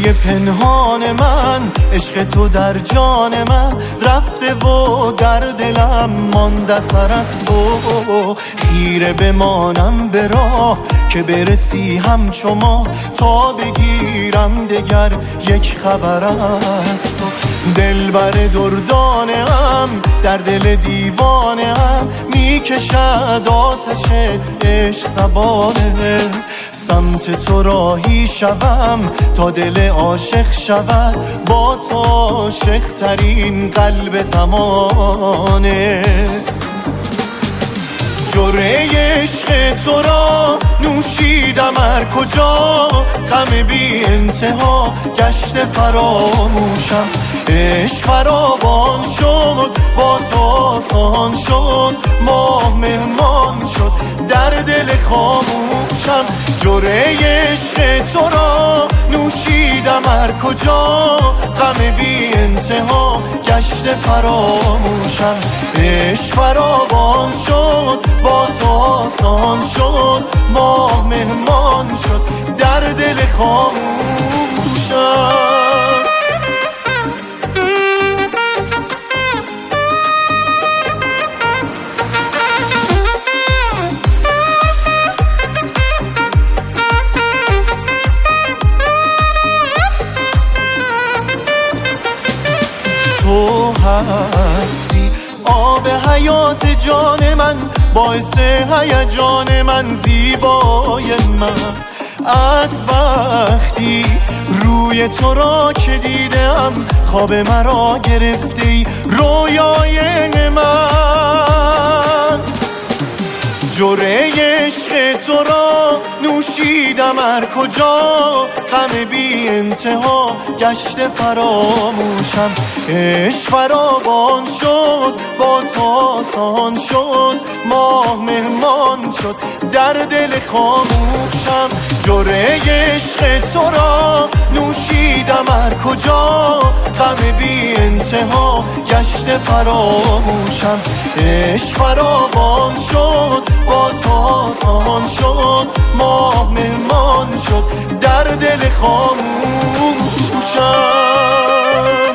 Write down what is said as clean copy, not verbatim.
پنهان من، عشق تو در جان من رفته و در دلم مانده سر از تو. خیره بمانم به راه که برسی همچو ما، تا بگیرم دگر یک خبر از تو. دلبر دردانم در دل دیوانم، میکشد آتش عشق زبانه. سمت تو راهی شوم تا دل عاشق شود، با تو عاشق ترین قلب زمانه. جرعه عشق تو را نوشیدم هر کجا، غم بی انتها گشت فراموشم. عشق فراوان شد با تو آسان شد، ماه مهمان شد در دل خاموشم. جرعه عشق تو را نوشیدم هر کجا، غم بی انتها گشت فراموشم. عشق فراوان شد با تو آسان شد، ماه مهمان شد در دل خاموشم. تو هستی آب حیات جان من، باعث هیجان من، زیبای من. از وقتی روی تو را که دیدم، خواب مرا گرفتی رویای من. جرعه عشق تو را نوشیدم هر کجا، غم بی انتها گشت فراموشم. عشق فراوان شد با تو آسان شد، ماه مهمان شد در دل خاموشم. جرعه عشق تو را نوشیدم هر کجا، غم بی انتها گشت فراموشم. عشق فراوان شد با تو آسان شد، ماه مهمان شد در دل خاموشم.